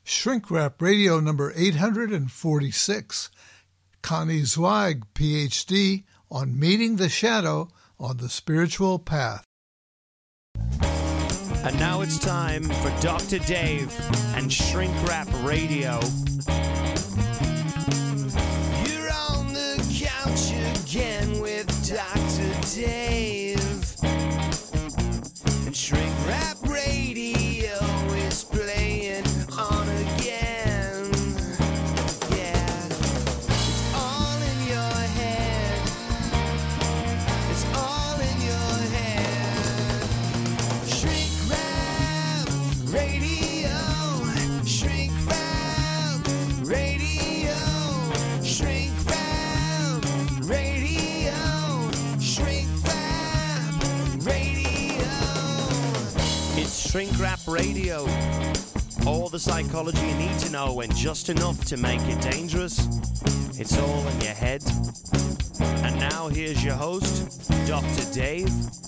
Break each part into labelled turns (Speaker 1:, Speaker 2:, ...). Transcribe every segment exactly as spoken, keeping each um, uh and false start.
Speaker 1: Shrink Wrap Radio number eight hundred forty-six. Connie Zweig, P H D, on Meeting the Shadow on the Spiritual Path.
Speaker 2: And now it's time for Doctor Dave and Shrink Wrap Radio. You're on the couch again with Doctor Dave. And Shrink Wrap Radio is playing on again. Yeah. It's all in your head. It's all in your head. Shrink Wrap Radio. Shrink Wrap Radio. Shrink Wrap Radio. Shrink Wrap Radio. It's Shrink Wrap Radio. All the psychology you need to know and just enough to make it dangerous. It's all in your head. And now here's your host, Doctor Dave.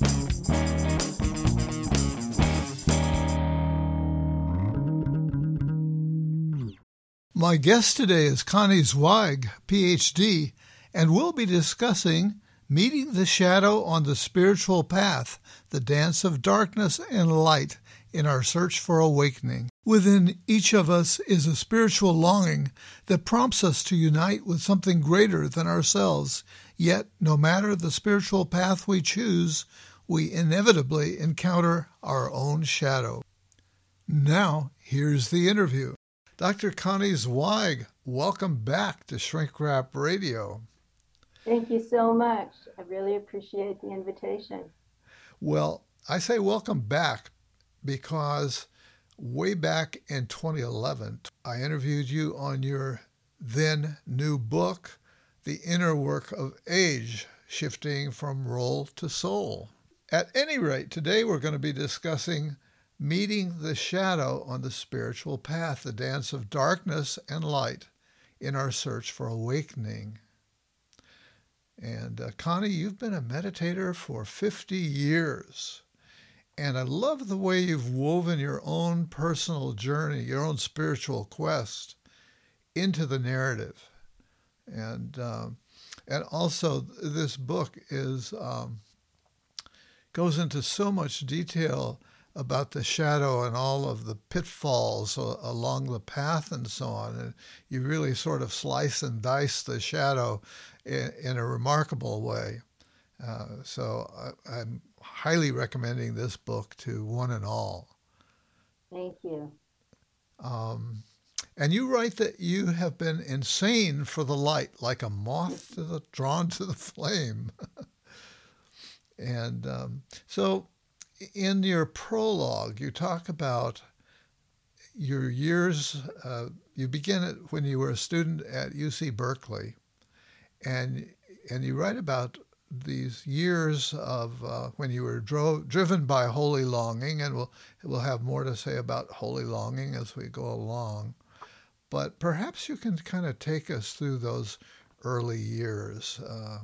Speaker 1: My guest today is Connie Zweig, P H D, and we'll be discussing Meeting the Shadow on the Spiritual Path, the Dance of Darkness and Light in our search for awakening. Within each of us is a spiritual longing that prompts us to unite with something greater than ourselves. Yet, no matter the spiritual path we choose, we inevitably encounter our own shadow. Now, here's the interview. Doctor Connie Zweig, welcome back to Shrink Wrap Radio.
Speaker 3: Thank you so much. I really appreciate the invitation.
Speaker 1: Well, I say welcome back because way back in twenty eleven, I interviewed you on your then new book, The Inner Work of Age, Shifting from Role to Soul. At any rate, today we're going to be discussing Meeting the Shadow on the Spiritual Path, the Dance of Darkness and Light in our search for awakening. And uh, Connie, you've been a meditator for fifty years. And I love the way you've woven your own personal journey, your own spiritual quest into the narrative. And um, and also this book is um, goes into so much detail about the shadow and all of the pitfalls uh, along the path and so on. And you really sort of slice and dice the shadow in, in a remarkable way. Uh, so I, I'm highly recommending this book to one and all.
Speaker 3: Thank you.
Speaker 1: Um, and you write that you have been insane for the light, like a moth to the, drawn to the flame. and um, so in your prologue, you talk about your years. Uh, you begin it when you were a student at U C Berkeley, and and you write about these years of uh, when you were dro- driven by holy longing, and we'll we'll have more to say about holy longing as we go along. But perhaps you can kind of take us through those early years. Uh,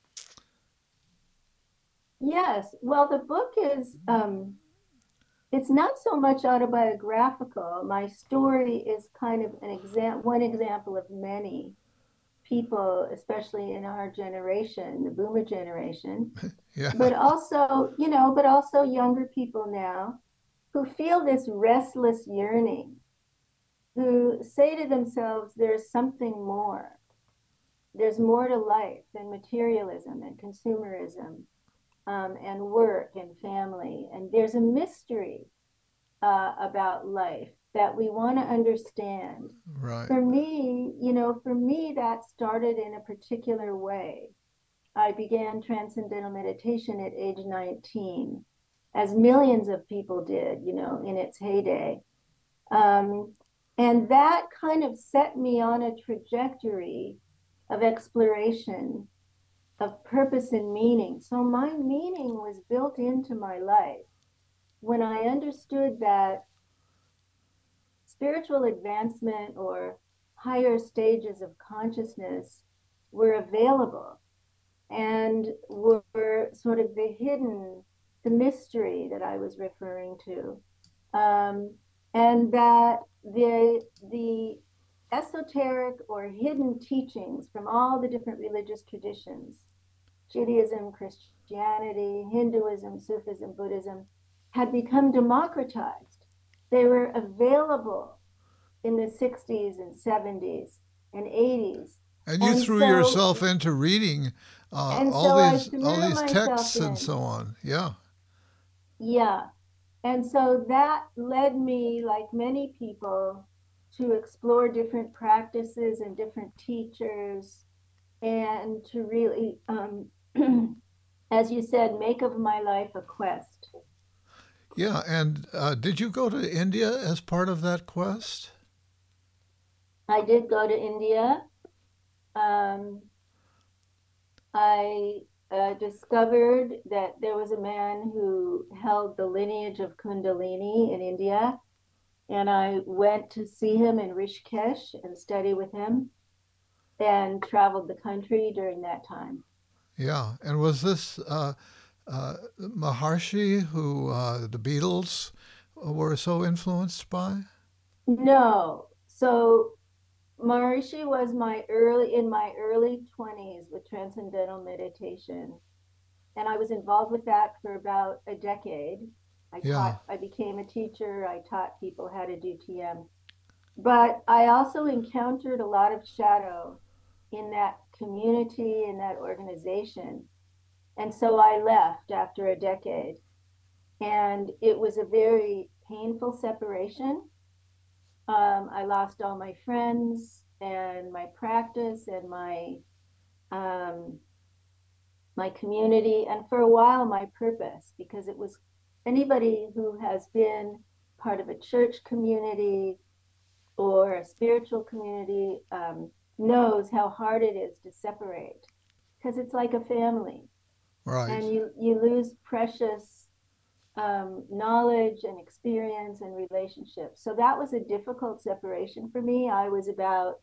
Speaker 3: Yes. Well, the book is, um, it's not so much autobiographical. My story is kind of an exam- one example of many people, especially in our generation, the boomer generation,
Speaker 1: yeah.
Speaker 3: but also, you know, but also younger people now who feel this restless yearning, who say to themselves, there's something more. There's more to life than materialism and consumerism. Um, and work and family. And there's a mystery uh, about life that we want to understand.
Speaker 1: Right.
Speaker 3: For me, you know, for me, that started in a particular way. I began transcendental meditation at age nineteen, as millions of people did, you know, in its heyday. Um, and that kind of set me on a trajectory of exploration, of purpose and meaning. So my meaning was built into my life when I understood that spiritual advancement or higher stages of consciousness were available and were sort of the hidden, the mystery that I was referring to. Um, and that the the esoteric or hidden teachings from all the different religious traditions, Judaism, Christianity, Hinduism, Sufism, Buddhism, had become democratized. They were available in the sixties and seventies and eighties.
Speaker 1: And you
Speaker 3: And
Speaker 1: threw
Speaker 3: so
Speaker 1: yourself into reading uh,
Speaker 3: and
Speaker 1: all
Speaker 3: so I
Speaker 1: these all
Speaker 3: threw
Speaker 1: these
Speaker 3: myself
Speaker 1: texts and
Speaker 3: in.
Speaker 1: so on. Yeah.
Speaker 3: Yeah. And so that led me, like many people, to explore different practices and different teachers and to really, um, as you said, make of my life a quest.
Speaker 1: Yeah. And uh, did you go to India as part of that quest?
Speaker 3: I did go to India. Um, I uh, discovered that there was a man who held the lineage of Kundalini in India, and I went to see him in Rishikesh and study with him and traveled the country during that time.
Speaker 1: Yeah. And was this uh, uh, Maharshi who uh, the Beatles were so influenced by?
Speaker 3: No, so Maharishi was my early in my early twenties with transcendental meditation, and I was involved with that for about a decade. I
Speaker 1: Yeah.
Speaker 3: taught, I became a teacher, I taught people how to do T M. But I also encountered a lot of shadow in that community, in that organization. And so I left after a decade. And it was a very painful separation. Um, I lost all my friends and my practice and my um, my community, and for a while my purpose, because it was anybody who has been part of a church community or a spiritual community um, knows how hard it is to separate, because it's like a family,
Speaker 1: Right.
Speaker 3: and you you lose precious um, knowledge and experience and relationships. So that was a difficult separation for me. I was about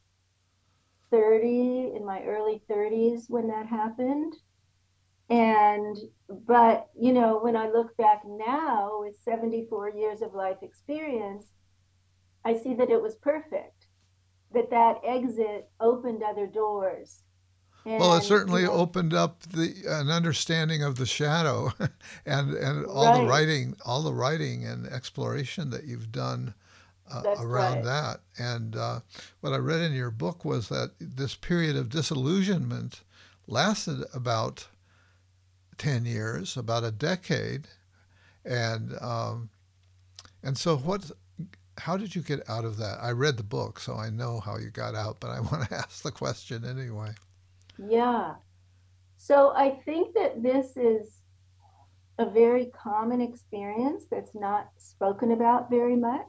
Speaker 3: thirty, in my early thirties when that happened. And, but, you know, when I look back now with seventy-four years of life experience, I see that it was perfect, that that exit opened other doors.
Speaker 1: Well, it
Speaker 3: And, you
Speaker 1: certainly
Speaker 3: know,
Speaker 1: opened up the an understanding of the shadow, and and all the
Speaker 3: right,
Speaker 1: writing, all the writing and exploration that you've done uh,
Speaker 3: that's
Speaker 1: around
Speaker 3: right.
Speaker 1: that. And uh, what I read in your book was that this period of disillusionment lasted about ten years, about a decade, and um, and so what? How did you get out of that? I read the book, so I know how you got out, but I want to ask the question anyway.
Speaker 3: Yeah. So I think that this is a very common experience that's not spoken about very much.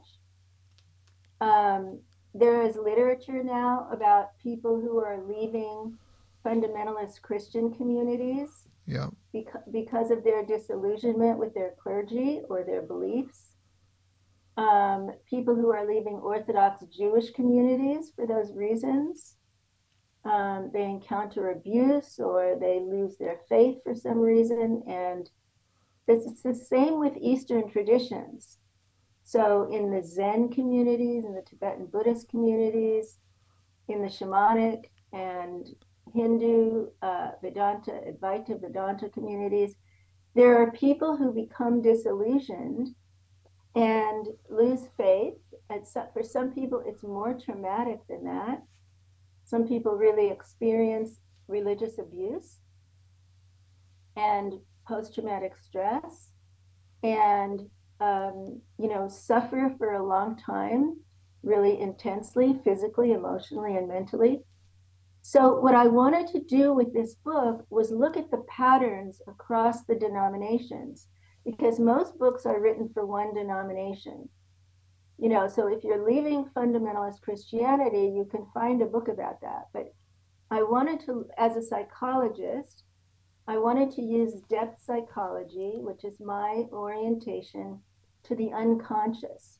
Speaker 3: Um, there is literature now about people who are leaving fundamentalist Christian communities
Speaker 1: Yeah.
Speaker 3: because, because of their disillusionment with their clergy or their beliefs. Um, people who are leaving Orthodox Jewish communities for those reasons. Um, they encounter abuse or they lose their faith for some reason. And it's the same with Eastern traditions. So in the Zen communities, in the Tibetan Buddhist communities, in the shamanic and Hindu uh, Vedanta, Advaita Vedanta communities, there are people who become disillusioned and lose faith. And so, for some people, it's more traumatic than that. Some people really experience religious abuse and post-traumatic stress, and um, you know, suffer for a long time, really intensely, physically, emotionally, and mentally. So what I wanted to do with this book was look at the patterns across the denominations, because most books are written for one denomination. You know, so if you're leaving fundamentalist Christianity, you can find a book about that. But I wanted to, as a psychologist, I wanted to use depth psychology, which is my orientation to the unconscious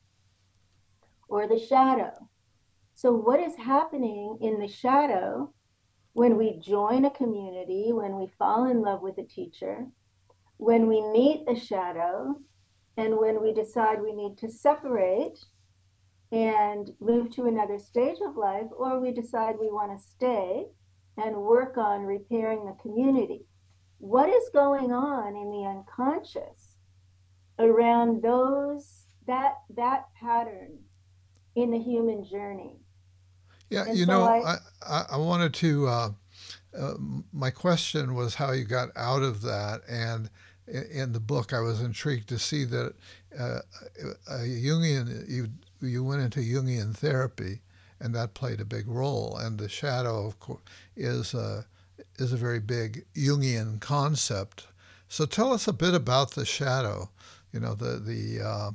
Speaker 3: or the shadow. So, what is happening in the shadow when we join a community, when we fall in love with a teacher, when we meet the shadow? And when we decide we need to separate and move to another stage of life, or we decide we want to stay and work on repairing the community, what is going on in the unconscious around those that that pattern in the human journey?
Speaker 1: Yeah,
Speaker 3: And
Speaker 1: you
Speaker 3: so
Speaker 1: know,
Speaker 3: I
Speaker 1: I, I, I wanted to, uh, uh, my question was how you got out of that. And in, in the book, I was intrigued to see that uh, a Jungian, you, you went into Jungian therapy, and that played a big role. And the shadow, of course, is, uh, is a very big Jungian concept. So tell us a bit about the shadow, you know, the, the, uh,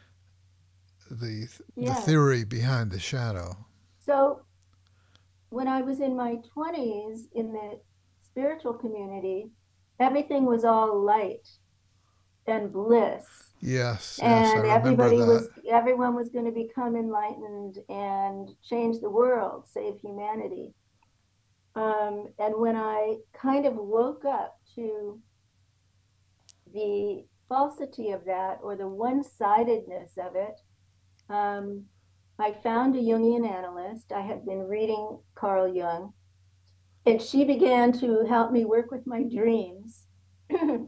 Speaker 1: the, the
Speaker 3: yes.
Speaker 1: theory behind the shadow.
Speaker 3: So when I was in my twenties in the spiritual community, everything was all light and bliss.
Speaker 1: Yes, yes, I
Speaker 3: And
Speaker 1: remember
Speaker 3: everybody
Speaker 1: that.
Speaker 3: was, everyone was going to become enlightened and change the world, save humanity. Um, and when I kind of woke up to the falsity of that or the one-sidedness of it, um, I found a Jungian analyst. I had been reading Carl Jung, and she began to help me work with my dreams and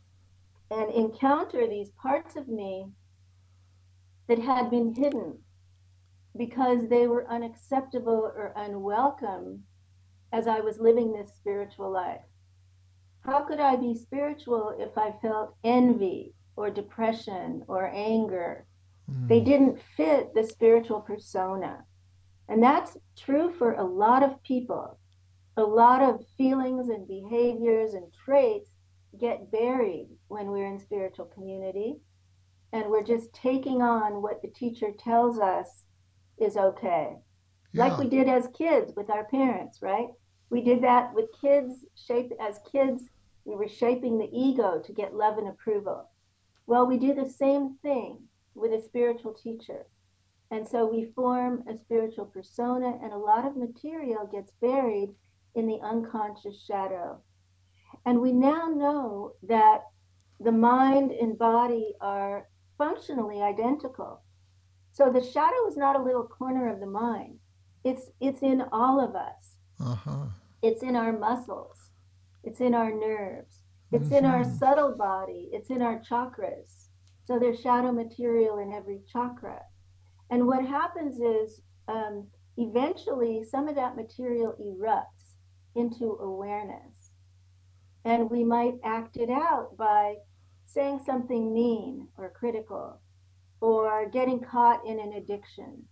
Speaker 3: encounter these parts of me that had been hidden because they were unacceptable or unwelcome as I was living this spiritual life. How could I be spiritual if I felt envy or depression or anger? They
Speaker 1: Mm.
Speaker 3: didn't fit the spiritual persona. And that's true for a lot of people. A lot of feelings and behaviors and traits get buried when we're in spiritual community. And we're just taking on what the teacher tells us is okay. Like
Speaker 1: Yeah,
Speaker 3: we did as kids with our parents, right? We did that with kids, shape as kids, we were shaping the ego to get love and approval. Well, we do the same thing with a spiritual teacher. And so we form a spiritual persona, and a lot of material gets buried in the unconscious shadow. And we now know that the mind and body are functionally identical. So the shadow is not a little corner of the mind. It's it's in all of us.
Speaker 1: uh-huh.
Speaker 3: It's in our muscles. It's in our nerves. It's in our
Speaker 1: Mm-hmm.
Speaker 3: subtle body. It's in our chakras. So there's shadow material in every chakra. And what happens is um, eventually some of that material erupts into awareness. And we might act it out by saying something mean or critical, or getting caught in an addiction,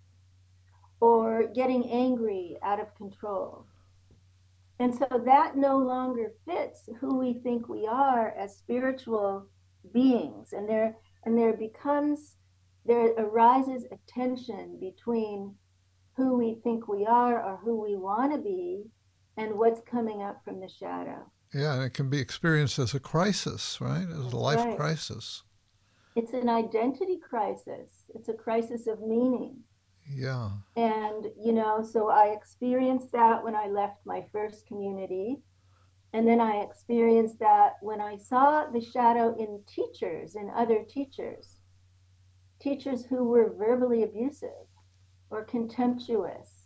Speaker 3: or getting angry out of control. And so that no longer fits who we think we are as spiritual beings. And there and there becomes there arises a tension between who we think we are or who we want to be and what's coming up from the shadow.
Speaker 1: Yeah, and it can be experienced as a crisis, right? As a
Speaker 3: That's
Speaker 1: life
Speaker 3: right.
Speaker 1: crisis.
Speaker 3: It's an identity crisis. It's a crisis of meaning.
Speaker 1: Yeah.
Speaker 3: And, you know, so I experienced that when I left my first community. And then I experienced that when I saw the shadow in teachers and other teachers, teachers who were verbally abusive or contemptuous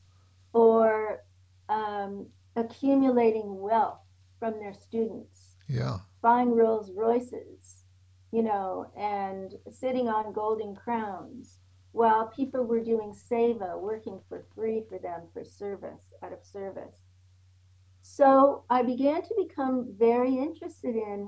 Speaker 3: or um, accumulating wealth from their students,
Speaker 1: Yeah.
Speaker 3: buying Rolls Royces, you know, and sitting on golden crowns while people were doing seva, working for free for them for service, out of service. So I began to become very interested in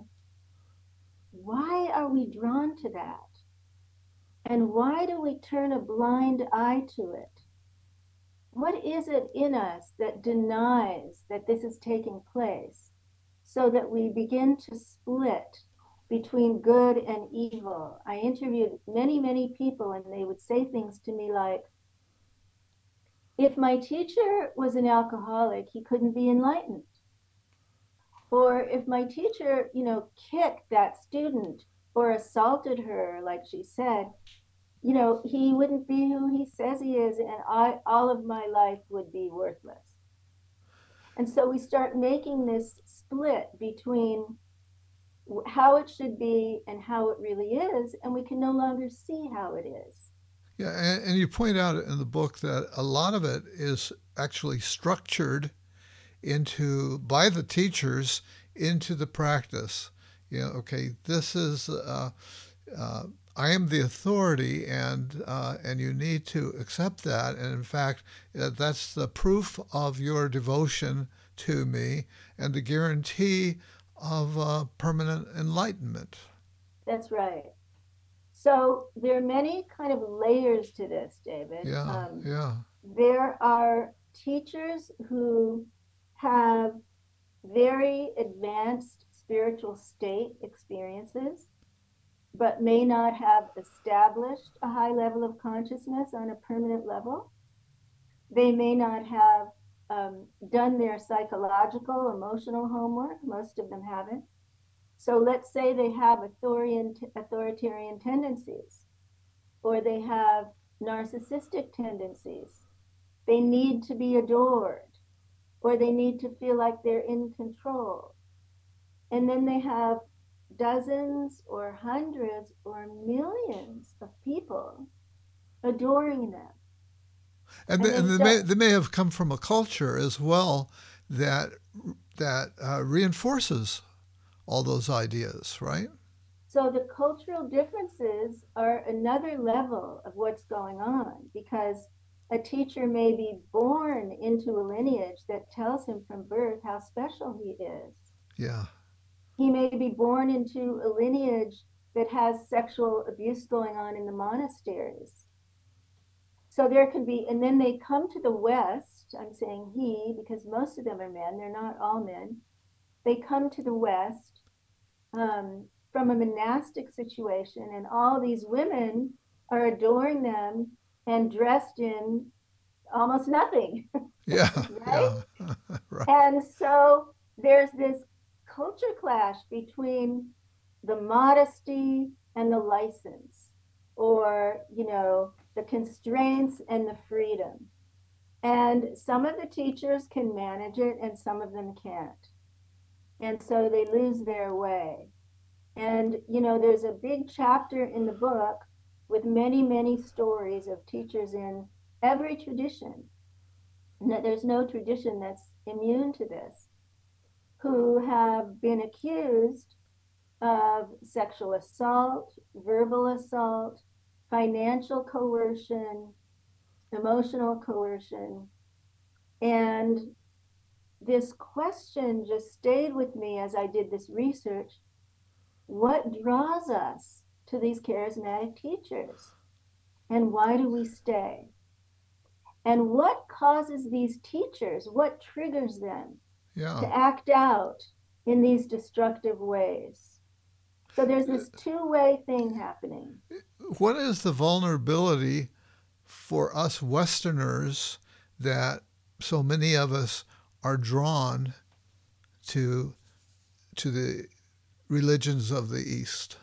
Speaker 3: why are we drawn to that? And why do we turn a blind eye to it? What is it in us that denies that this is taking place so that we begin to split between good and evil? I interviewed many, many people, and they would say things to me like, if my teacher was an alcoholic, he couldn't be enlightened. Or if my teacher, you know, kicked that student or assaulted her, like she said, you know, he wouldn't be who he says he is, and I, all of my life would be worthless. And so we start making this split between how it should be and how it really is, and we can no longer see how it is.
Speaker 1: Yeah, and, and you point out in the book that a lot of it is actually structured into by the teachers into the practice. You know, okay, this is uh, uh, I am the authority, and uh, and you need to accept that. And in fact, uh, that's the proof of your devotion to me and the guarantee of uh, permanent enlightenment.
Speaker 3: That's right. So there are many kind of layers to this, David.
Speaker 1: Yeah,
Speaker 3: Um,
Speaker 1: yeah,
Speaker 3: there are teachers who have very advanced spiritual state experiences, but may not have established a high level of consciousness on a permanent level. They may not have um, done their psychological, emotional homework. Most of them haven't. So let's say they have authoritarian, authoritarian tendencies, or they have narcissistic tendencies. They need to be adored, or they need to feel like they're in control. And then they have dozens or hundreds or millions of people adoring them.
Speaker 1: and
Speaker 3: And
Speaker 1: they, and
Speaker 3: they
Speaker 1: they may
Speaker 3: don't.
Speaker 1: they may have come from a culture as well that that uh, reinforces all those ideas, right?
Speaker 3: So the cultural differences are another level of what's going on, because a teacher may be born into a lineage that tells him from birth how special he is.
Speaker 1: Yeah,
Speaker 3: He may be born into a lineage that has sexual abuse going on in the monasteries. So there can be, and then they come to the West. I'm saying he because most of them are men, they're not all men. They come to the West um, from a monastic situation, and all these women are adoring them and dressed in almost nothing,
Speaker 1: yeah,
Speaker 3: right?
Speaker 1: yeah, right.
Speaker 3: And so there's this culture clash between the modesty and the license, or, you know, the constraints and the freedom. And some of the teachers can manage it and some of them can't. And so they lose their way. And, you know, there's a big chapter in the book with many, many stories of teachers in every tradition. There's no tradition that's immune to this, who have been accused of sexual assault, verbal assault, financial coercion, emotional coercion. And this question just stayed with me as I did this research. What draws us to these charismatic teachers? And why do we stay? And what causes these teachers, what triggers them
Speaker 1: Yeah.
Speaker 3: to act out in these destructive ways? So there's this two-way thing happening.
Speaker 1: What is the vulnerability for us Westerners that so many of us are drawn to to the religions of the East?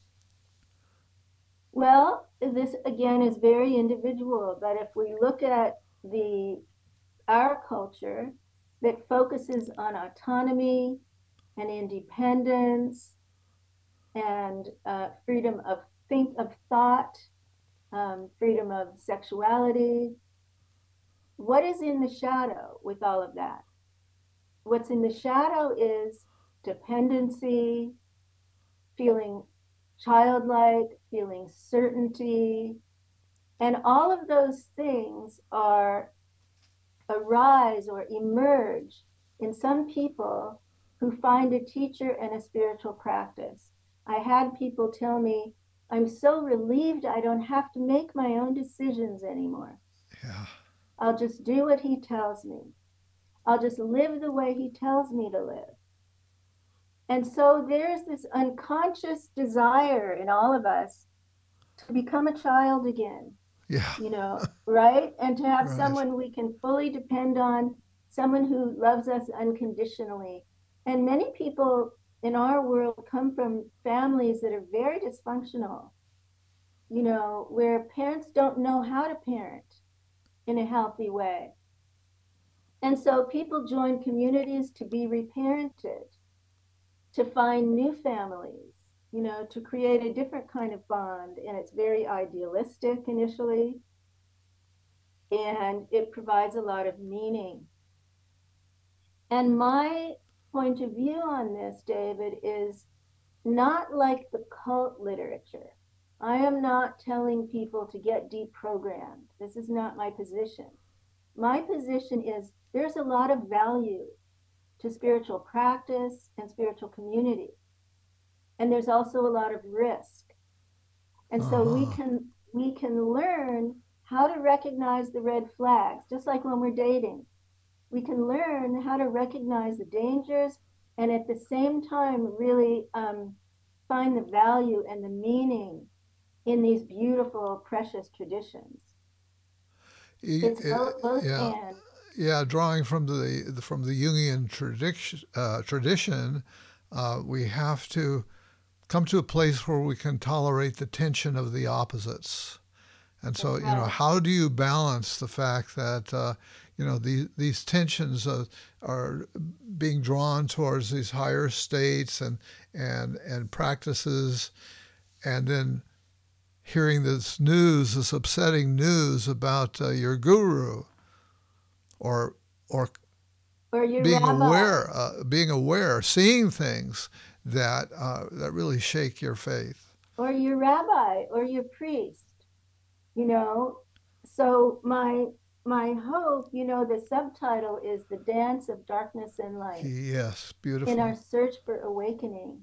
Speaker 3: Well, this again is very individual, but if we look at the our culture that focuses on autonomy and independence and uh, freedom of think of thought, um, freedom of sexuality, what is in the shadow with all of that? What's in the shadow is dependency, feeling childlike, feeling certainty. And all of those things are arise or emerge in some people who find a teacher and a spiritual practice. I had people tell me, I'm so relieved I don't have to make my own decisions anymore.
Speaker 1: Yeah.
Speaker 3: I'll just do what he tells me. I'll just live the way he tells me to live. And so there's this unconscious desire in all of us to become a child again,
Speaker 1: Yeah.
Speaker 3: you know, right? And to have
Speaker 1: Right.
Speaker 3: someone we can fully depend on, someone who loves us unconditionally. And many people in our world come from families that are very dysfunctional, you know, where parents don't know how to parent in a healthy way. And so people join communities to be reparented. to find new families, you know, to create a different kind of bond. And it's very idealistic initially, and it provides a lot of meaning. And my point of view on this, David, is not like the cult literature. I am not telling people to get deprogrammed. This is not my position. My position is there's a lot of value to spiritual practice and spiritual community. And there's also a lot of risk. And so we
Speaker 1: Uh-huh.
Speaker 3: can we can learn how to recognize the red flags, just like when we're dating. We can learn how to recognize the dangers and at the same time really um, find the value and the meaning in these beautiful, precious traditions.
Speaker 1: Y-
Speaker 3: It's
Speaker 1: y-
Speaker 3: both, both
Speaker 1: Yeah,
Speaker 3: and.
Speaker 1: yeah. Drawing from the from the Jungian tradition, uh, tradition, uh, we have to come to a place where we can tolerate the tension of the opposites. And so,
Speaker 3: That's
Speaker 1: you know,
Speaker 3: right.
Speaker 1: how do you balance the fact that, uh, you know, these, these tensions uh, are being drawn towards these higher states and, and, and practices, and then hearing this news, this upsetting news about uh, your guru, or, or
Speaker 3: Or your
Speaker 1: being
Speaker 3: rabbi,
Speaker 1: aware, uh, being aware, seeing things that, uh, that really shake your faith.
Speaker 3: or your rabbi, or your priest, you know. So my my hope, you know, the subtitle is The Dance of Darkness and Light
Speaker 1: Yes,
Speaker 3: in our
Speaker 1: beautiful.
Speaker 3: search for awakening.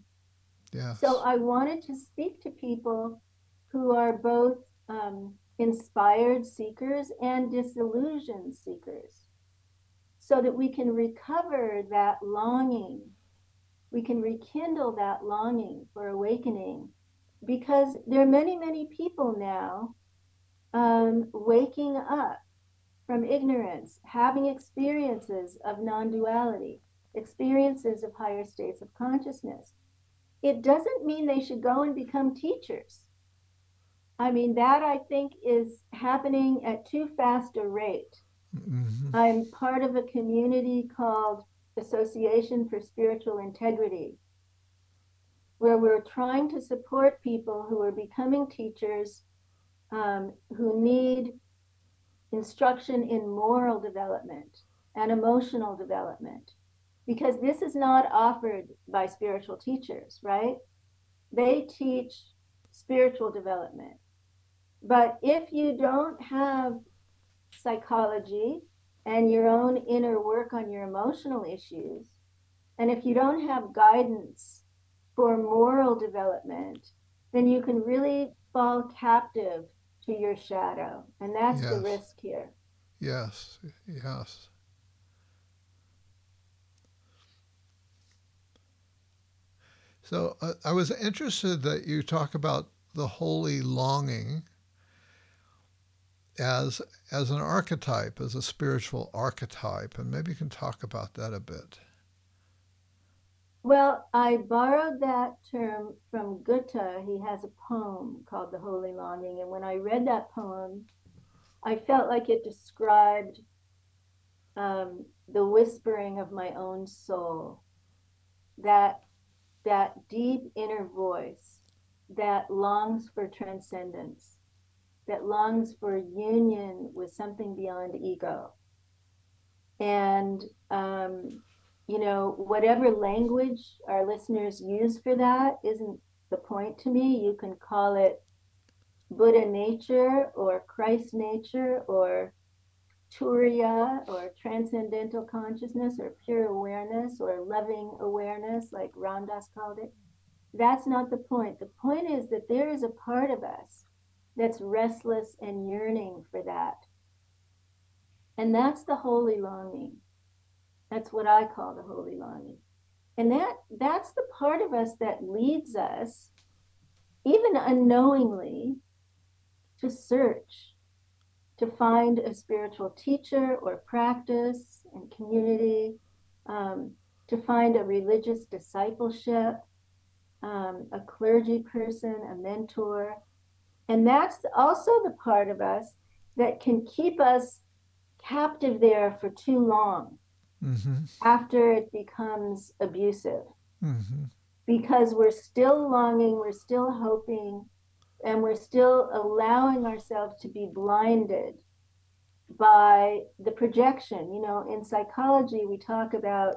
Speaker 3: So
Speaker 1: Yes,
Speaker 3: I wanted to speak to people who are both um, inspired seekers and disillusioned seekers so that we can recover that longing. We can rekindle that longing for awakening because there are many, many people now um, waking up from ignorance, having experiences of non duality, experiences of higher states of consciousness. It doesn't mean they should go and become teachers. I mean, that I think is happening at too fast a rate.
Speaker 1: hmm
Speaker 3: I'm part of a community called Association for Spiritual Integrity, where we're trying to support people who are becoming teachers, um, who need instruction in moral development and emotional development, because this is not offered by spiritual teachers, right? They teach spiritual development. But if you don't have psychology and your own inner work on your emotional issues, and if you don't have guidance for moral development, then you can really fall captive to your shadow. And that's the
Speaker 1: yes,
Speaker 3: risk here.
Speaker 1: yes, yes. So uh, I was interested that you talk about the holy longing as as an archetype, as a spiritual archetype, and maybe you can talk about that a bit.
Speaker 3: Well, I borrowed that term from Goethe. He has a poem called The Holy Longing. And when I read that poem, I felt like it described um, the whispering of my own soul, that that deep inner voice that longs for transcendence, that longs for union with something beyond ego. And, um, you know, whatever language our listeners use for that isn't the point to me. You can call it Buddha nature or Christ nature or Turiya or transcendental consciousness or pure awareness or loving awareness, like Ram Dass called it. That's not the point. The point is that there is a part of us that's restless and yearning for that. And that's the holy longing. That's what I call the holy longing. And that that's the part of us that leads us, even unknowingly, to search, to find a spiritual teacher or practice and community, um, to find a religious discipleship, um, a clergy person, a mentor. And that's also the part of us that can keep us captive there for too long
Speaker 1: Mm-hmm.
Speaker 3: after it becomes abusive.
Speaker 1: Mm-hmm.
Speaker 3: because we're still longing, we're still hoping, and we're still allowing ourselves to be blinded by the projection. You know, in psychology, we talk about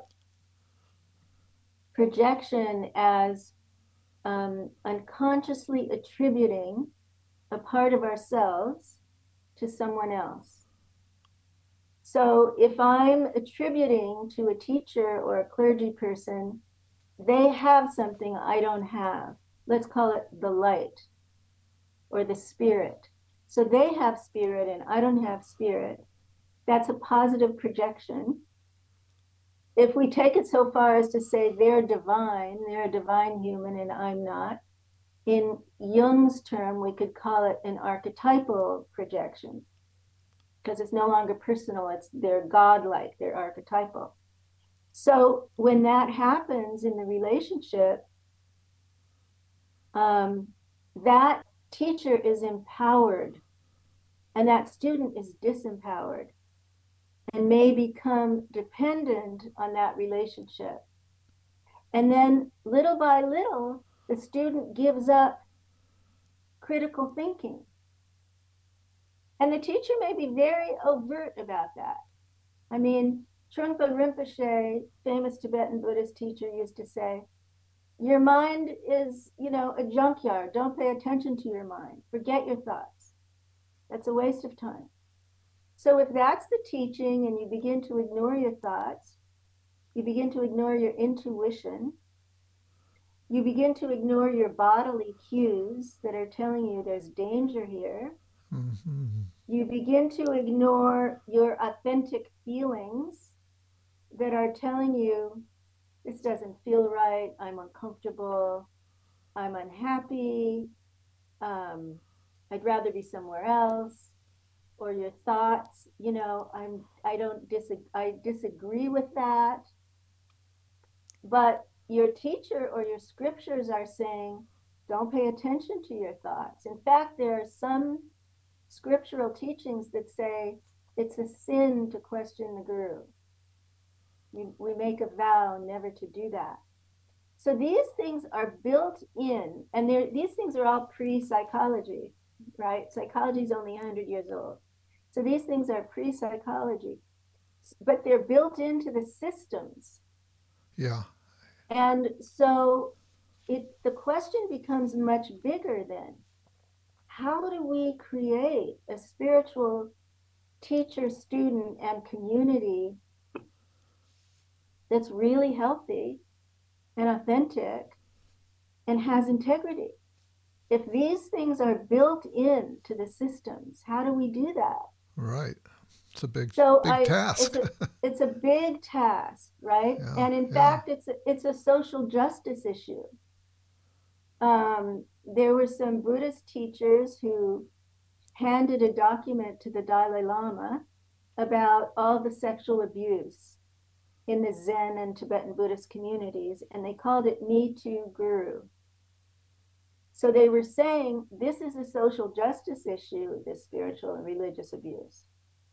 Speaker 3: projection as um, unconsciously attributing a part of ourselves to someone else. So if I'm attributing to a teacher or a clergy person, they have something I don't have. Let's call it the light or the spirit. So they have spirit and I don't have spirit. That's a positive projection. If we take it so far as to say they're divine, they're a divine human and I'm not, in Jung's term, we could call it an archetypal projection because it's no longer personal, it's they're godlike, they're archetypal. So when that happens in the relationship, um, that teacher is empowered and that student is disempowered and may become dependent on that relationship. And then little by little, the student gives up critical thinking. And the teacher may be very overt about that. I mean, Trungpa Rinpoche, famous Tibetan Buddhist teacher, used to say, your mind is, you know, a junkyard. Don't pay attention to your mind. Forget your thoughts. That's a waste of time. So if that's the teaching and you begin to ignore your thoughts, you begin to ignore your intuition, you begin to ignore your bodily cues that are telling you there's danger here, mm-hmm. You begin to ignore your authentic feelings that are telling you this doesn't feel right, I'm uncomfortable, I'm unhappy, um, I'd rather be somewhere else, or your thoughts, you know, I'm, I don't disagree, I disagree with that. But your teacher or your scriptures are saying, don't pay attention to your thoughts. In fact, there are some scriptural teachings that say it's a sin to question the guru. We, we make a vow never to do that. So these things are built in, and these things are all pre-psychology, right? Psychology is only one hundred years old. So these things are pre-psychology, but they're built into the systems.
Speaker 1: Yeah.
Speaker 3: And so it the question becomes much bigger then. How do we create a spiritual teacher, student, and community that's really healthy and authentic and has integrity? If these things are built into the systems, how do we do that?
Speaker 1: Right. It's a big,
Speaker 3: so
Speaker 1: big
Speaker 3: I,
Speaker 1: task.
Speaker 3: It's a, it's a big task, right?
Speaker 1: Yeah,
Speaker 3: and in
Speaker 1: yeah.
Speaker 3: fact, it's a, it's a social justice issue. Um, there were some Buddhist teachers who handed a document to the Dalai Lama about all the sexual abuse in the Zen and Tibetan Buddhist communities, and they called it Me Too Guru. So they were saying this is a social justice issue, this spiritual and religious abuse.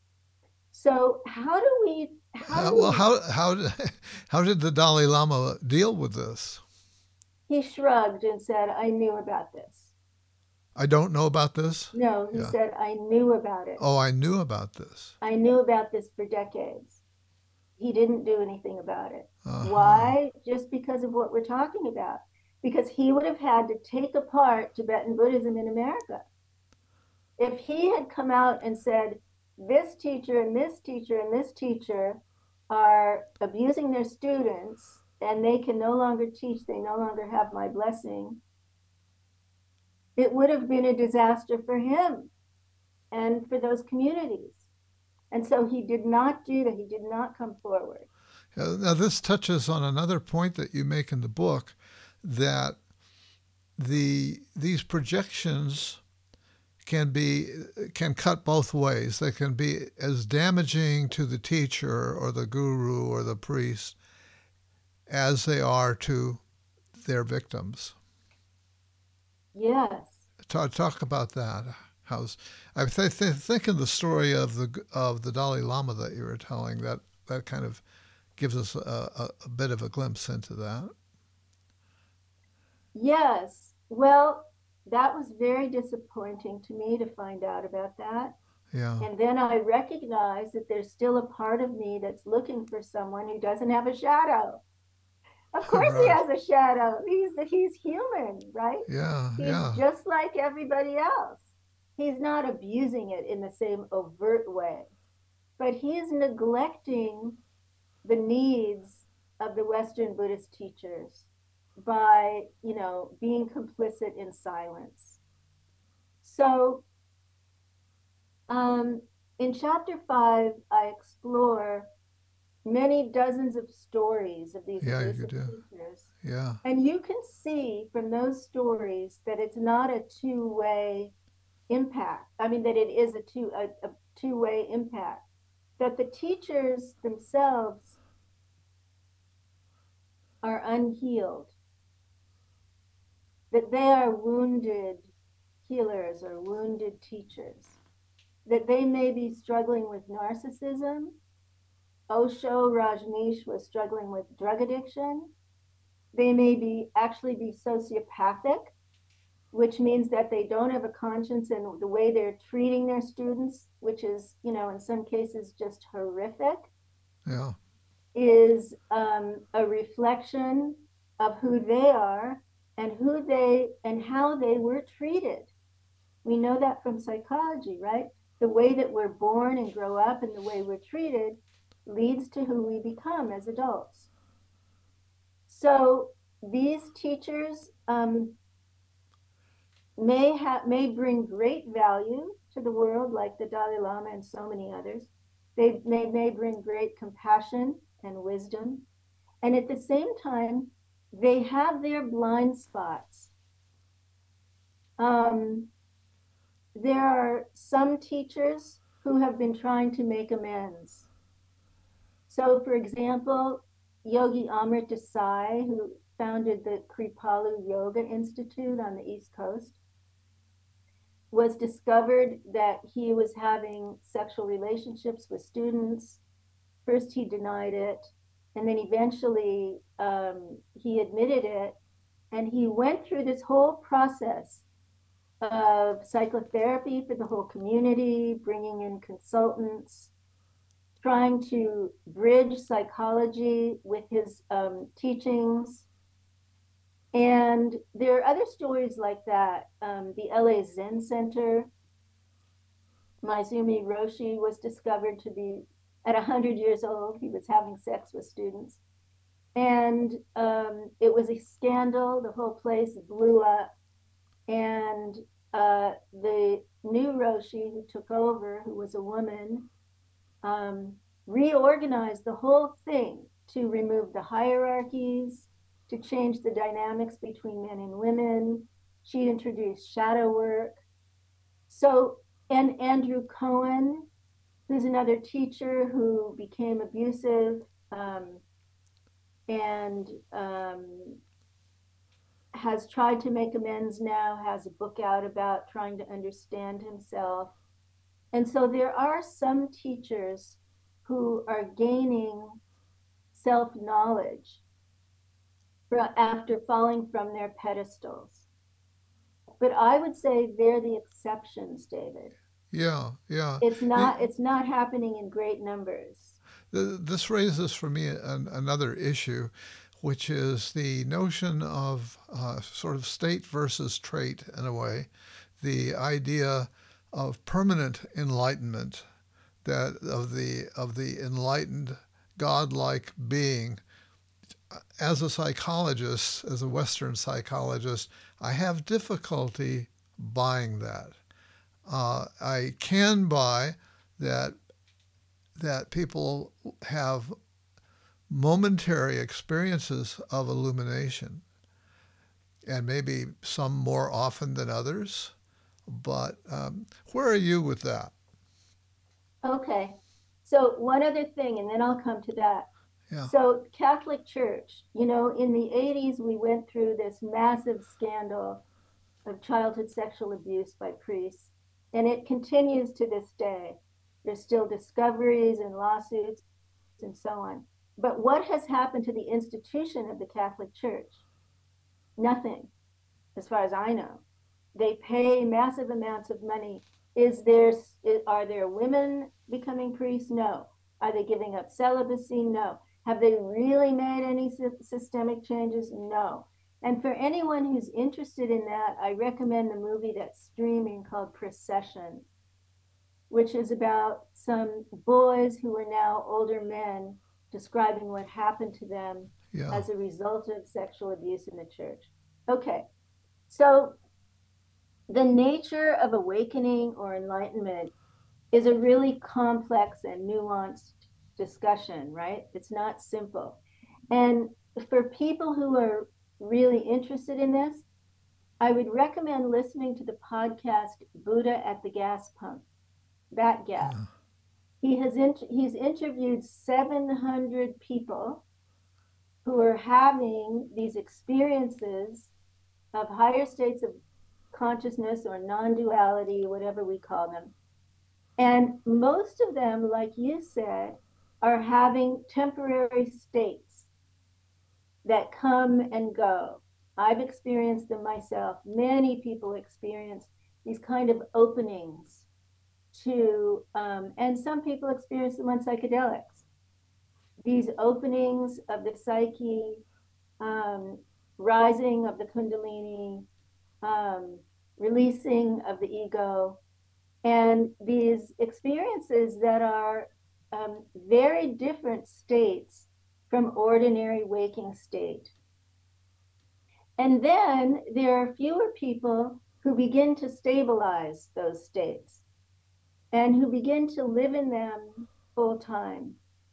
Speaker 3: So how do we? How
Speaker 1: uh,
Speaker 3: do
Speaker 1: well,
Speaker 3: we,
Speaker 1: how how how did the Dalai Lama deal with this?
Speaker 3: He shrugged and said, "I knew about this."
Speaker 1: I don't know about this?
Speaker 3: No, he
Speaker 1: yeah.
Speaker 3: said, "I knew about it."
Speaker 1: Oh, I knew about this.
Speaker 3: I knew about this for decades. He didn't do anything about it.
Speaker 1: Uh-huh.
Speaker 3: Why? Just because of what we're talking about. Because he would have had to take apart Tibetan Buddhism in America. If he had come out and said, this teacher and this teacher and this teacher are abusing their students and they can no longer teach, they no longer have my blessing, it would have been a disaster for him and for those communities. And so he did not do that. He did not come forward.
Speaker 1: Now, this touches on another point that you make in the book, that the these projections can be can cut both ways. They can be as damaging to the teacher or the guru or the priest as they are to their victims.
Speaker 3: Yes.
Speaker 1: Talk, talk about that. How's I th- th- think of the story of the of the Dalai Lama that you were telling. That that kind of gives us a, a, a bit of a glimpse into that.
Speaker 3: Yes. Well, that was very disappointing to me to find out about that.
Speaker 1: Yeah.
Speaker 3: And then I recognize that there's still a part of me that's looking for someone who doesn't have a shadow. Of course he
Speaker 1: Right.
Speaker 3: has a shadow. He's he's human, right?
Speaker 1: Yeah.
Speaker 3: He's
Speaker 1: Yeah.
Speaker 3: just like everybody else. He's not abusing it in the same overt way, but he's neglecting the needs of the Western Buddhist teachers by, you know, being complicit in silence. So, um, in chapter five, I explore many dozens of stories of these
Speaker 1: Yeah. You
Speaker 3: elusive
Speaker 1: do.
Speaker 3: teachers.
Speaker 1: Yeah.
Speaker 3: And you can see from those stories that it's not a two-way impact. I mean, that it is a two a, a two-way impact. That the teachers themselves are unhealed, that they are wounded healers or wounded teachers, that they may be struggling with narcissism. Osho Rajneesh was struggling with drug addiction. They may be actually be sociopathic, which means that they don't have a conscience in the way they're treating their students, which is, you know, in some cases just horrific,
Speaker 1: Yeah.
Speaker 3: is um, a reflection of who they are and who they and how they were treated. We know that from psychology, right? The way that we're born and grow up and the way we're treated leads to who we become as adults. So these teachers um, may have may bring great value to the world, like the Dalai Lama and so many others. They may, may bring great compassion and wisdom. And at the same time, they have their blind spots. Um, there are some teachers who have been trying to make amends. So, for example, Yogi Amrit Desai, who founded the Kripalu Yoga Institute on the East Coast, was discovered that he was having sexual relationships with students. First, he denied it, and then eventually um, he admitted it. And he went through this whole process of psychotherapy for the whole community, bringing in consultants, trying to bridge psychology with his um, teachings. And there are other stories like that. Um, the L A Zen Center, Maizumi Roshi was discovered to be at one hundred years old. He was having sex with students. And um, it was a scandal. The whole place blew up. And uh, the new Roshi who took over, who was a woman, um, reorganized the whole thing to remove the hierarchies, to change the dynamics between men and women. She introduced shadow work. So, and Andrew Cohen, who's another teacher who became abusive um, and um, has tried to make amends now, has a book out about trying to understand himself. And so there are some teachers who are gaining self knowledge after falling from their pedestals. But I would say they're the exceptions, David.
Speaker 1: Yeah. Yeah.
Speaker 3: It's
Speaker 1: It,
Speaker 3: not it's not happening in great numbers.
Speaker 1: this raises for me an, another issue, which is the notion of uh, sort of state versus trait in a way, the idea of permanent enlightenment, that of the of the enlightened godlike being. As a psychologist, as a Western psychologist, I have difficulty buying that. Uh, I can buy that that people have momentary experiences of illumination, and maybe some more often than others. But um, where are you with that?
Speaker 3: Okay. So one other thing, and then I'll come to that.
Speaker 1: Yeah,
Speaker 3: So Catholic Church, you know, in the eighties, we went through this massive scandal of childhood sexual abuse by priests, and it continues to this day. There's still discoveries and lawsuits and so on. But what has happened to the institution of the Catholic Church? Nothing. as far as I know. They pay massive amounts of money. Is there, are there women becoming priests? No. Are they giving up celibacy? No. Have they really made any systemic changes? No. And for anyone who's interested in that, I recommend the movie that's streaming called Procession, which is about some boys who are now older men describing what happened to them
Speaker 1: Yeah.
Speaker 3: as a result of sexual abuse in the church. Okay, so the nature of awakening or enlightenment is a really complex and nuanced discussion, right? It's not simple. And for people who are really interested in this, I would recommend listening to the podcast Buddha at the Gas Pump, Bat Gas.
Speaker 1: Yeah.
Speaker 3: He has in, he's interviewed seven hundred people who are having these experiences of higher states of consciousness or non-duality, whatever we call them. And most of them, like you said, are having temporary states that come and go. I've experienced them myself. Many people experience these kind of openings to, um, and some people experience them on psychedelics. These openings of the psyche, um, rising of the kundalini, um, releasing of the ego, and these experiences that are um, very different states from ordinary waking state. And then there are fewer people who begin to stabilize those states and who begin to live in them full time.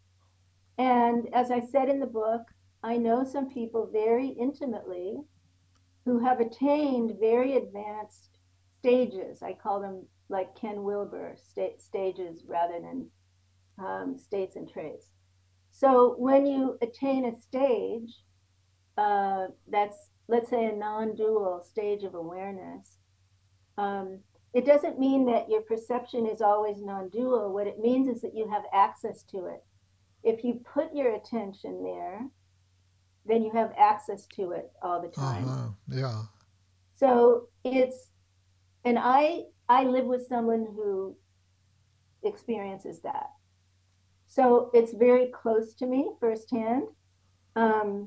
Speaker 3: And as I said in the book, I know some people very intimately who have attained very advanced stages. I call them like Ken Wilber sta- stages rather than um, states and traits. So when you attain a stage uh, that's, let's say, a non-dual stage of awareness, um, it doesn't mean that your perception is always non-dual. What it means is that you have access to it. If you put your attention there, then you have access to it all the time.
Speaker 1: Uh-huh. Yeah.
Speaker 3: So it's, and I I live with someone who experiences that. So it's very close to me firsthand. Um,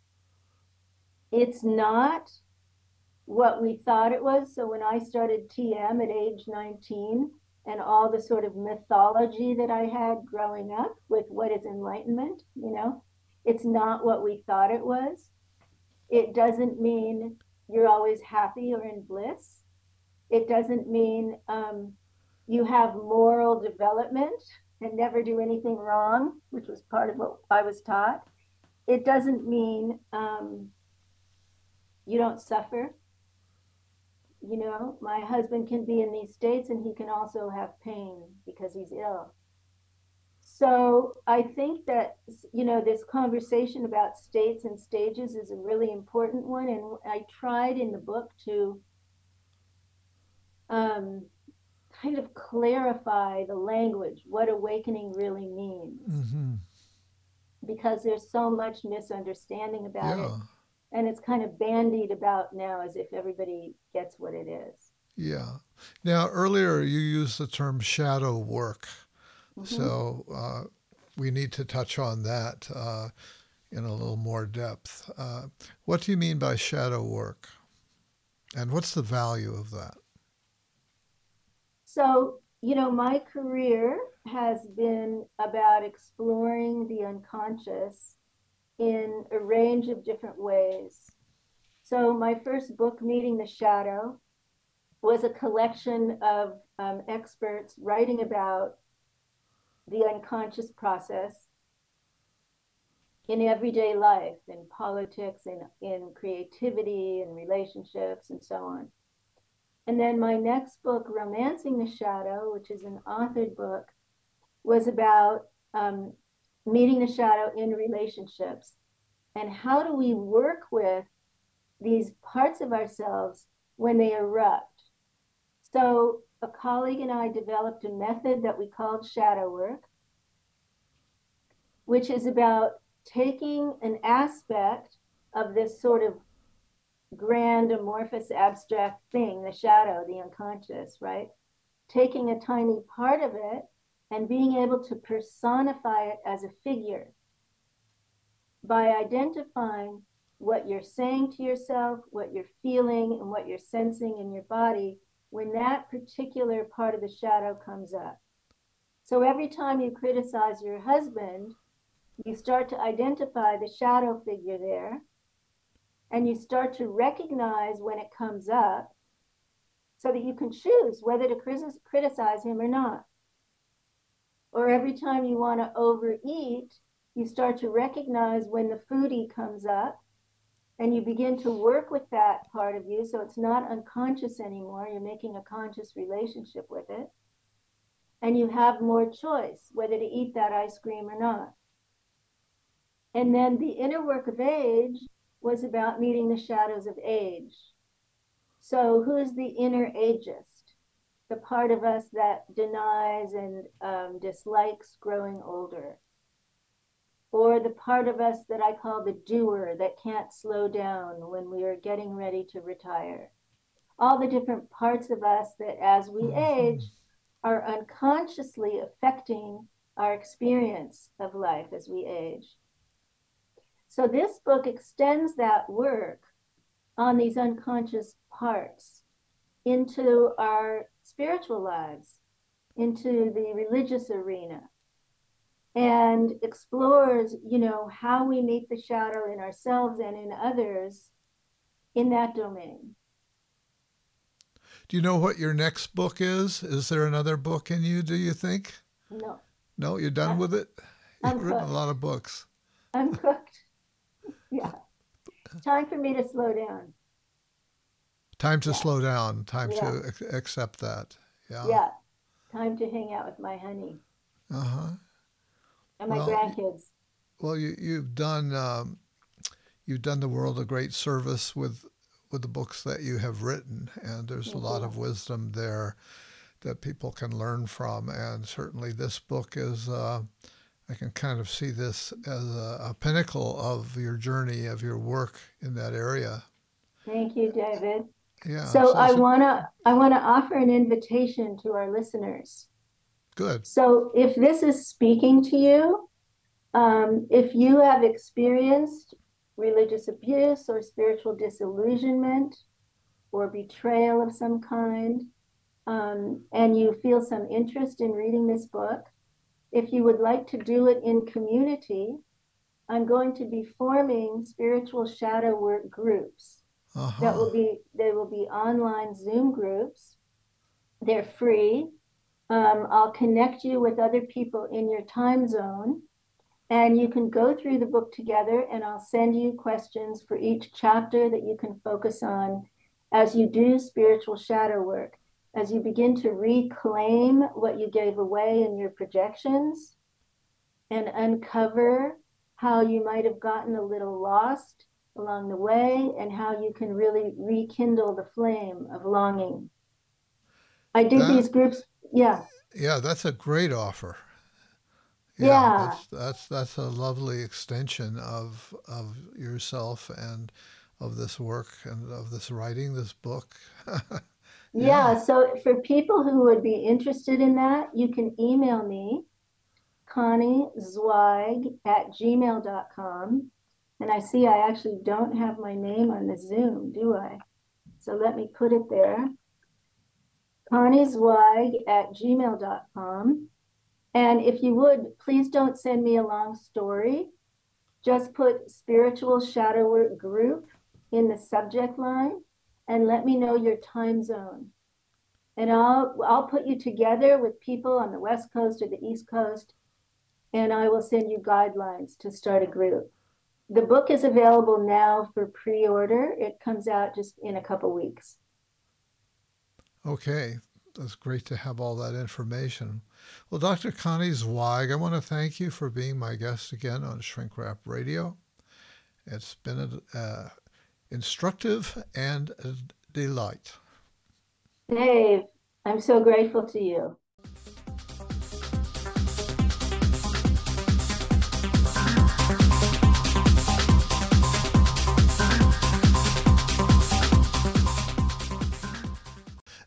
Speaker 3: it's not what we thought it was. So when I started T M at age nineteen, and all the sort of mythology that I had growing up with what is enlightenment, you know, it's not what we thought it was. It doesn't mean you're always happy or in bliss. It doesn't mean um, you have moral development and never do anything wrong, which was part of what I was taught. It doesn't mean um, you don't suffer. You know, my husband can be in these states and he can also have pain because he's ill. So I think that, you know, this conversation about states and stages is a really important one. And I tried in the book to um, kind of clarify the language, what awakening really means.
Speaker 1: Mm-hmm.
Speaker 3: Because there's so much misunderstanding about
Speaker 1: Yeah.
Speaker 3: it. And it's kind of bandied about now as if everybody gets what it is.
Speaker 1: Yeah. Now, earlier you used the term shadow work.
Speaker 3: Mhm.
Speaker 1: So uh, we need to touch on that uh, in a little more depth. Uh, what do you mean by shadow work? And what's the value of that?
Speaker 3: So, you know, my career has been about exploring the unconscious in a range of different ways. So, my first book, Meeting the Shadow, was a collection of um, experts writing about the unconscious process in everyday life, in politics, in, in creativity, in relationships, and so on. And then my next book, Romancing the Shadow, which is an authored book, was about um, meeting the shadow in relationships. And how do we work with these parts of ourselves when they erupt? So a colleague and I developed a method that we called shadow work, which is about taking an aspect of this sort of grand, amorphous, abstract thing, the shadow, the unconscious, right? Taking a tiny part of it and being able to personify it as a figure by identifying what you're saying to yourself, what you're feeling, and what you're sensing in your body when that particular part of the shadow comes up. So every time you criticize your husband, you start to identify the shadow figure there, and you start to recognize when it comes up so that you can choose whether to criticize him or not. Or every time you want to overeat, you start to recognize when the foodie comes up, and you begin to work with that part of you so it's not unconscious anymore. You're making a conscious relationship with it. And you have more choice whether to eat that ice cream or not. And then the inner work of age was about meeting the shadows of age. So who's the inner ageist? The part of us that denies and um, dislikes growing older. Or the part of us that I call the doer, that can't slow down when we are getting ready to retire. All the different parts of us that as we age are unconsciously affecting our experience of life as we age. So this book extends that work on these unconscious parts into our spiritual lives, into the religious arena, and explores, you know, how we meet the shadow in ourselves and in others in that domain.
Speaker 1: Do you know what your next book is? Is there another book in you, do you think?
Speaker 3: No.
Speaker 1: No, you're done
Speaker 3: I'm,
Speaker 1: with it? You've
Speaker 3: I'm
Speaker 1: written
Speaker 3: cooked.
Speaker 1: a lot of books.
Speaker 3: I'm cooked. Yeah. Time for me to slow down.
Speaker 1: Time to
Speaker 3: yeah.
Speaker 1: slow down. Time
Speaker 3: yeah.
Speaker 1: to ac- accept that. Yeah.
Speaker 3: Yeah. Time to hang out with my honey.
Speaker 1: Uh-huh.
Speaker 3: And my
Speaker 1: well,
Speaker 3: grandkids.
Speaker 1: Well, you, you've done um, you've done the world a great service with with the books that you have written, and there's
Speaker 3: Thank
Speaker 1: a lot
Speaker 3: you.
Speaker 1: of wisdom there that people can learn from. And certainly, this book is uh, I can kind of see this as a, a pinnacle of your journey, of your work in that area.
Speaker 3: Thank you, David.
Speaker 1: Yeah.
Speaker 3: So,
Speaker 1: so
Speaker 3: I
Speaker 1: a,
Speaker 3: wanna I wanna offer an invitation to our listeners.
Speaker 1: Good.
Speaker 3: So if this is speaking to you, um, if you have experienced religious abuse or spiritual disillusionment or betrayal of some kind, um, and you feel some interest in reading this book, if you would like to do it in community, I'm going to be forming spiritual shadow work groups.
Speaker 1: Uh-huh.
Speaker 3: That will be, they will be online Zoom groups. They're free. Um, I'll connect you with other people in your time zone, and you can go through the book together, and I'll send you questions for each chapter that you can focus on as you do spiritual shadow work, as you begin to reclaim what you gave away in your projections and uncover how you might have gotten a little lost along the way and how you can really rekindle the flame of longing. I did
Speaker 1: that,
Speaker 3: these groups. Yeah.
Speaker 1: Yeah, that's a great offer. Yeah,
Speaker 3: yeah.
Speaker 1: That's, that's that's a lovely extension of of yourself and of this work and of this writing, this book.
Speaker 3: yeah. yeah. So for people who would be interested in that, you can email me, Connie Zweig at gmail dot com. And I see I actually don't have my name on the Zoom, do I? So let me put it there. Connie Zweig at gmail dot com. And if you would, please don't send me a long story. Just put Spiritual Shadow Work Group in the subject line and let me know your time zone. And I'll, I'll put you together with people on the West Coast or the East Coast, and I will send you guidelines to start a group. The book is available now for pre-order. It comes out just in a couple weeks.
Speaker 1: Okay. That's great to have all that information. Well, Doctor Connie Zweig, I want to thank you for being my guest again on Shrink Rap Radio. It's been a, uh, instructive and a delight.
Speaker 3: Dave, I'm so grateful to you.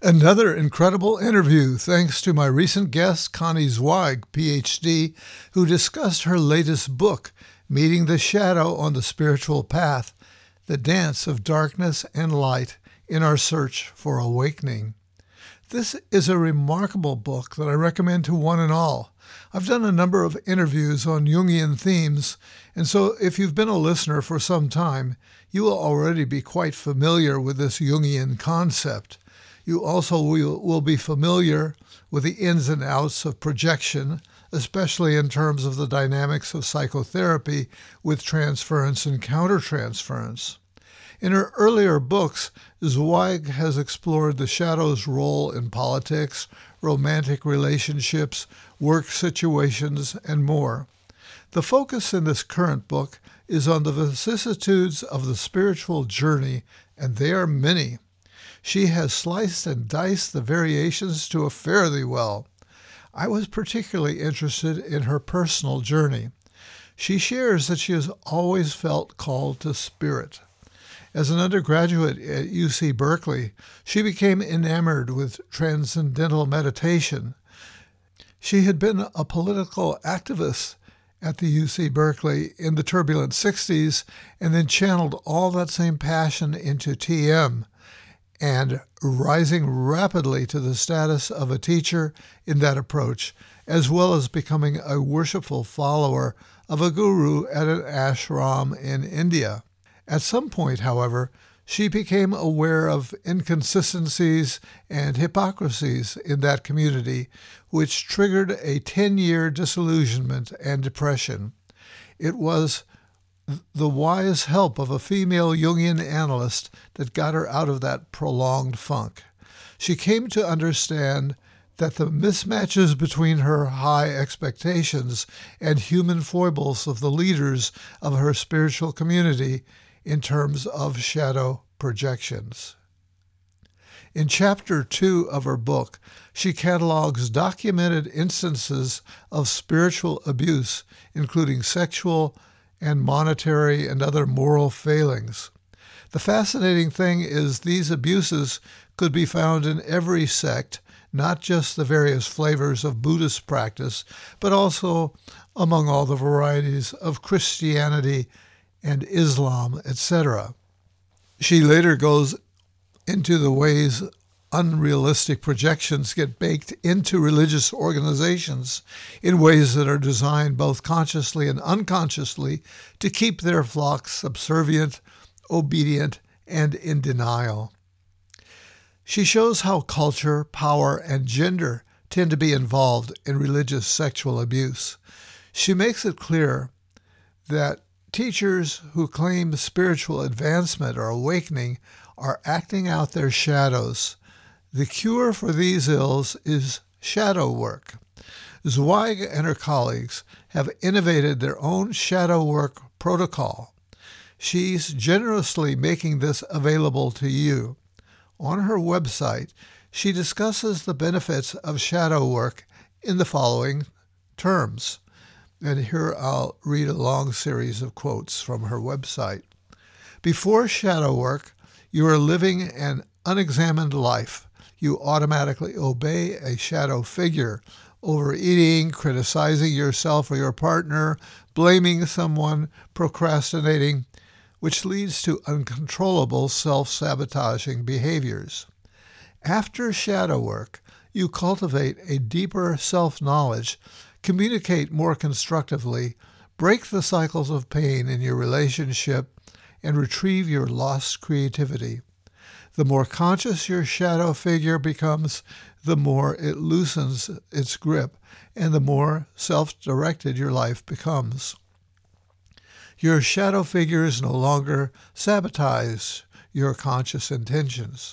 Speaker 1: Another incredible interview thanks to my recent guest, Connie Zweig, P H D, who discussed her latest book, Meeting the Shadow on the Spiritual Path, The Dance of Darkness and Light in Our Search for Awakening. This is a remarkable book that I recommend to one and all. I've done a number of interviews on Jungian themes, and so if you've been a listener for some time, you will already be quite familiar with this Jungian concept. You also will, will be familiar with the ins and outs of projection, especially in terms of the dynamics of psychotherapy with transference and countertransference. In her earlier books, Zweig has explored the shadow's role in politics, romantic relationships, work situations, and more. The focus in this current book is on the vicissitudes of the spiritual journey, and they are many. She has sliced and diced the variations to a fare thee well. I was particularly interested in her personal journey. She shares that she has always felt called to spirit. As an undergraduate at U C Berkeley, she became enamored with transcendental meditation. She had been a political activist at the U C Berkeley in the turbulent sixties and then channeled all that same passion into T M, and rising rapidly to the status of a teacher in that approach, as well as becoming a worshipful follower of a guru at an ashram in India. At some point, however, she became aware of inconsistencies and hypocrisies in that community, which triggered a ten-year disillusionment and depression. It was the wise help of a female Jungian analyst that got her out of that prolonged funk. She came to understand that the mismatches between her high expectations and human foibles of the leaders of her spiritual community in terms of shadow projections. In chapter two of her book, she catalogs documented instances of spiritual abuse, including sexual and monetary and other moral failings. The fascinating thing is these abuses could be found in every sect, not just the various flavors of Buddhist practice, but also among all the varieties of Christianity and Islam, et cetera. She later goes into the ways unrealistic projections get baked into religious organizations in ways that are designed both consciously and unconsciously to keep their flocks subservient, obedient, and in denial. She shows how culture, power, and gender tend to be involved in religious sexual abuse. She makes it clear that teachers who claim spiritual advancement or awakening are acting out their shadows. The cure for these ills is shadow work. Zweig and her colleagues have innovated their own shadow work protocol. She's generously making this available to you. On her website, she discusses the benefits of shadow work in the following terms. And here I'll read a long series of quotes from her website. Before shadow work, you are living an unexamined life. You automatically obey a shadow figure, overeating, criticizing yourself or your partner, blaming someone, procrastinating, which leads to uncontrollable self-sabotaging behaviors. After shadow work, you cultivate a deeper self-knowledge, communicate more constructively, break the cycles of pain in your relationship, and retrieve your lost creativity. The more conscious your shadow figure becomes, the more it loosens its grip, and the more self-directed your life becomes. Your shadow figures no longer sabotage your conscious intentions.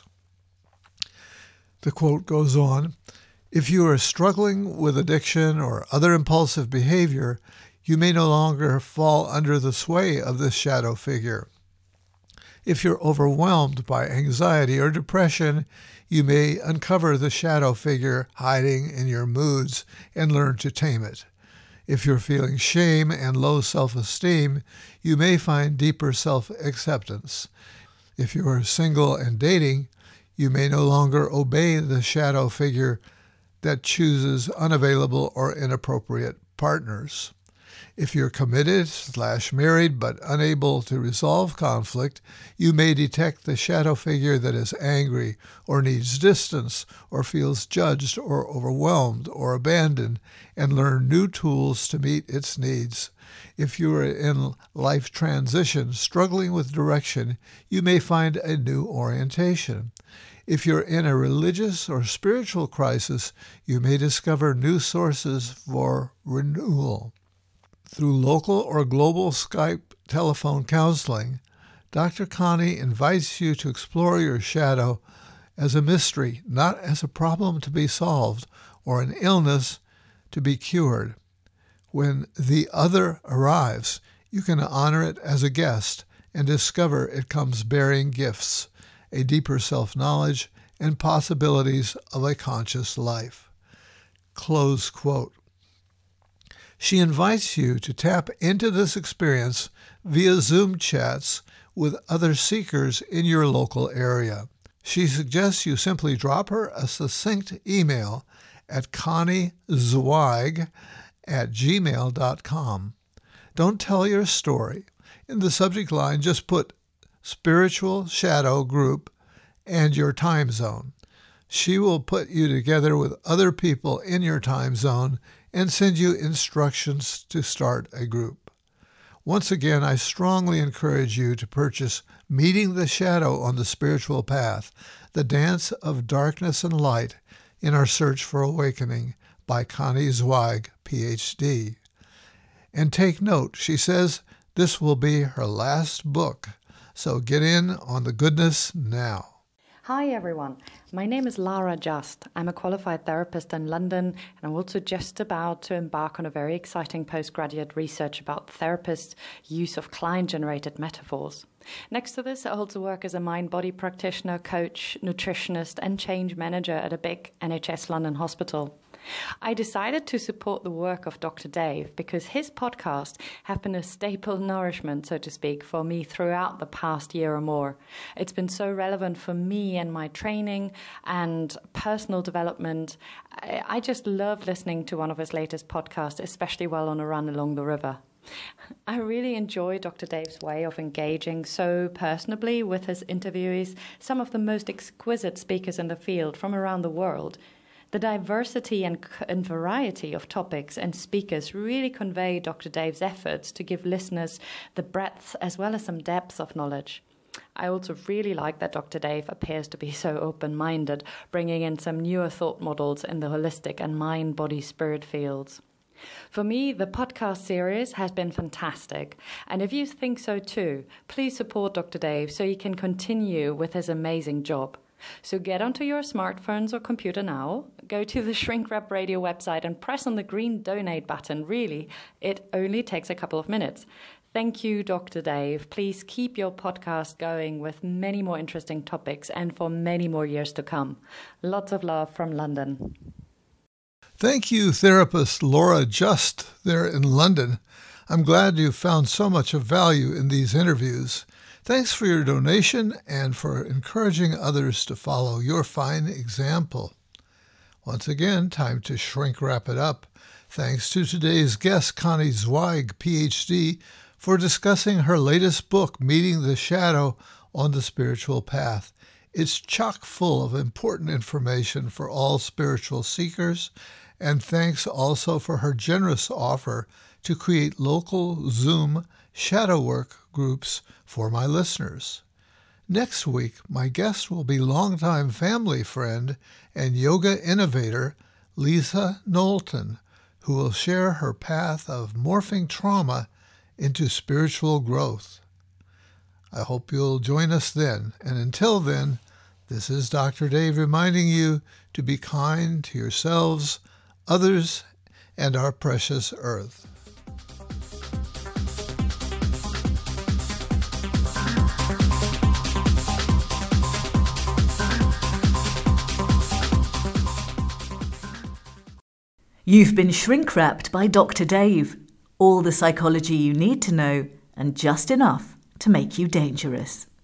Speaker 1: The quote goes on, if you are struggling with addiction or other impulsive behavior, you may no longer fall under the sway of this shadow figure. If you're overwhelmed by anxiety or depression, you may uncover the shadow figure hiding in your moods and learn to tame it. If you're feeling shame and low self-esteem, you may find deeper self-acceptance. If you are single and dating, You may no longer obey the shadow figure that chooses unavailable or inappropriate partners. If you're committed slash married but unable to resolve conflict, you may detect the shadow figure that is angry or needs distance or feels judged or overwhelmed or abandoned and learn new tools to meet its needs. If you are in life transition, struggling with direction, you may find a new orientation. If you're in a religious or spiritual crisis, you may discover new sources for renewal. Through local or global Skype telephone counseling, Doctor Connie invites you to explore your shadow as a mystery, not as a problem to be solved or an illness to be cured. When the other arrives, you can honor it as a guest and discover it comes bearing gifts, a deeper self-knowledge, and possibilities of a conscious life. Close quote. She invites you to tap into this experience via Zoom chats with other seekers in your local area. She suggests you simply drop her a succinct email at connie zweig at gmail dot com. Don't tell your story. In the subject line, just put Spiritual Shadow Group and your time zone. She will put you together with other people in your time zone and send you instructions to start a group. Once again, I strongly encourage you to purchase Meeting the Shadow on the Spiritual Path, The Dance of Darkness and Light in Our Search for Awakening by Connie Zweig, P H D. And take note, she says this will be her last book, so get in on the goodness now.
Speaker 4: Hi everyone, my name is Lara Just. I'm a qualified therapist in London, and I'm also just about to embark on a very exciting postgraduate research about therapists' use of client-generated metaphors. Next to this, I also work as a mind-body practitioner, coach, nutritionist, and change manager at a big N H S London hospital. I decided to support the work of Doctor Dave because his podcasts have been a staple nourishment, so to speak, for me throughout the past year or more. It's been so relevant for me and my training and personal development. I just love listening to one of his latest podcasts, especially while on a run along the river. I really enjoy Doctor Dave's way of engaging so personably with his interviewees, some of the most exquisite speakers in the field from around the world. The diversity and, and variety of topics and speakers really convey Doctor Dave's efforts to give listeners the breadth as well as some depth of knowledge. I also really like that Doctor Dave appears to be so open-minded, bringing in some newer thought models in the holistic and mind-body-spirit fields. For me, the podcast series has been fantastic, and if you think so too, please support Doctor Dave so he can continue with his amazing job. So get onto your smartphones or computer now, go to the Shrink Rap Radio website and press on the green donate button. Really, it only takes a couple of minutes. Thank you, Doctor Dave. Please keep your podcast going with many more interesting topics and for many more years to come. Lots of love from London.
Speaker 1: Thank you, therapist Laura Just there in London. I'm glad you found so much of value in these interviews. Thanks for your donation and for encouraging others to follow your fine example. Once again, time to shrink wrap it up. Thanks to today's guest, Connie Zweig, P H D, for discussing her latest book, Meeting the Shadow on the Spiritual Path. It's chock full of important information for all spiritual seekers, and thanks also for her generous offer to create local Zoom shadow work groups for my listeners. Next week, my guest will be longtime family friend and yoga innovator Lisa Knowlton, who will share her path of morphing trauma into spiritual growth. I hope you'll join us then, and until then, this is Doctor Dave reminding you to be kind to yourselves, others, and our precious earth.
Speaker 5: You've been shrink-wrapped by Doctor Dave. All the psychology you need to know, and just enough to make you dangerous.